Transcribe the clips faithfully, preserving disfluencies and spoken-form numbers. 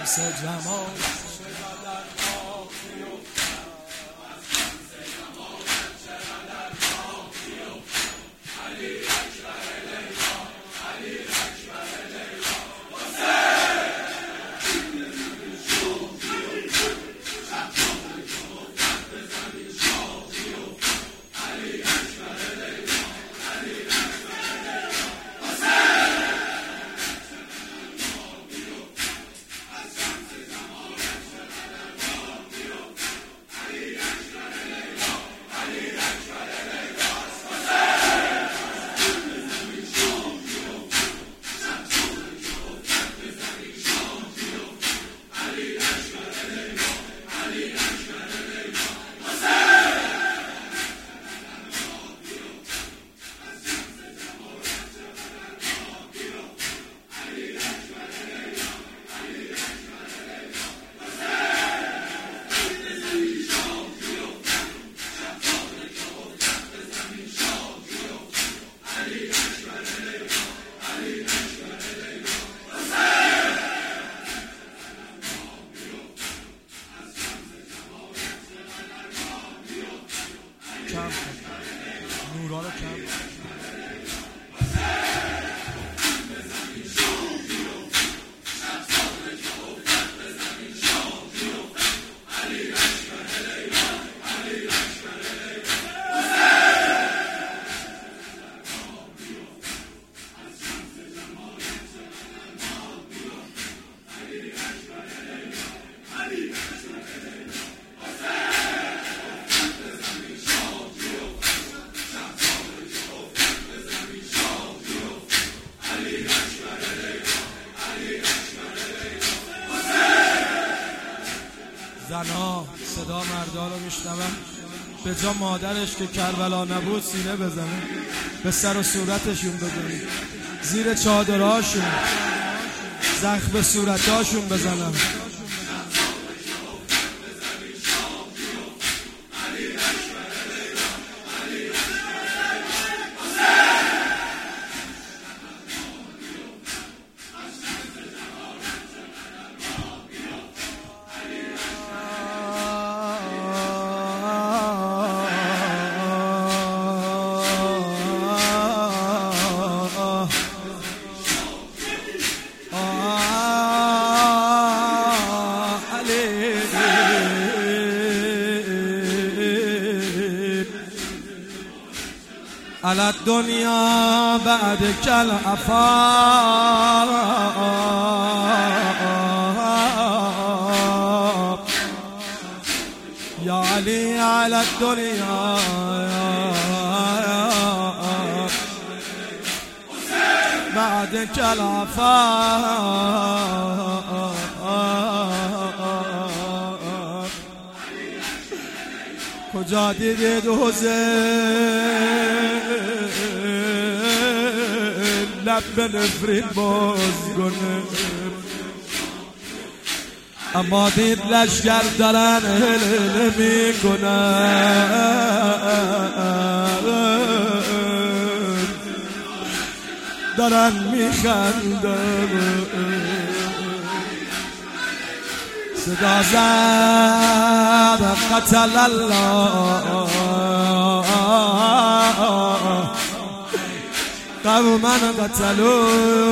شمس جمال کم نورا رو کم زنها صدا مردا رو میشنون، به جا مادرش که کربلا نبود سینه بزنه، به سر و صورتشون بزنه، زیر چادرهاشون زخم به صورتاشون بزنن. على الدنيا بعدك العفاف يا علي على الدنيا بعدك العفاف کجا دیدید حسین لب به نفرین باز کنه، اما دید لشگر دارن هل هل می کنن، دارن می خندن، صدا زد قتل الله قوما قتلوا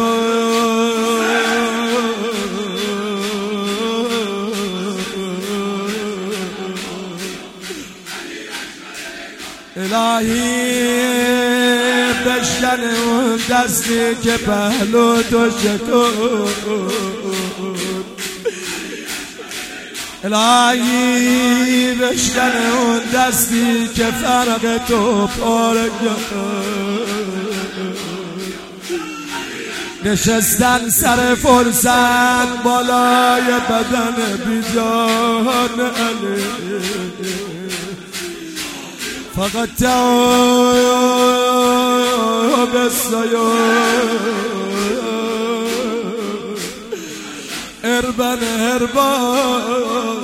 الهی بشکن اون دستی که پهلو تو شکن، الهی بشکن اون دستی که فرق تو پاره کرد، نشستن سر فرصت بالای بدن بیجان علی، فقط تو بسیار اربن اربان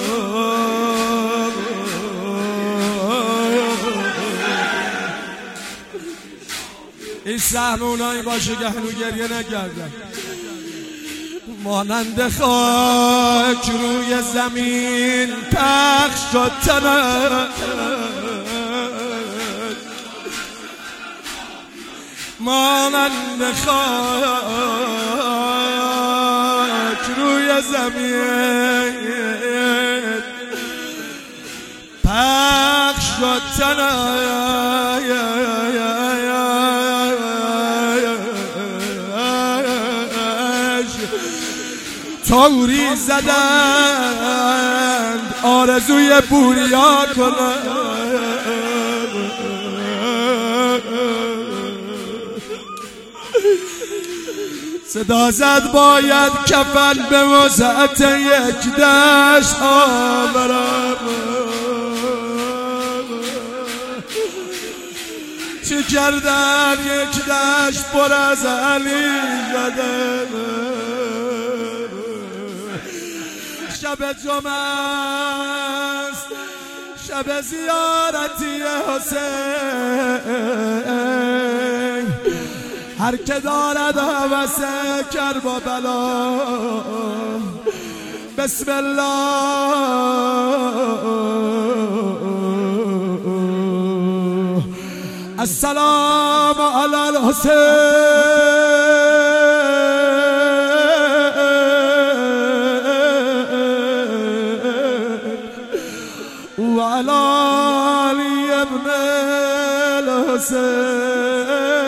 این سهم اونایی باشه که هنو گریه نکردن، مانند خاک روی زمین پخش شد تنت، مانند خاک روی زمین پخش شد تنت. تاوری زدند آرزوی بوریا کنند، صدا زد باید کفن به وسعت یک دشت آورم. چه کردن یک دشت پر از علی زدن، شب جمعه است شب زیارتی حسین، هر که دارد هوس کربلا بسم الله السلام علی الحسین وعلى علي ابن الحسين.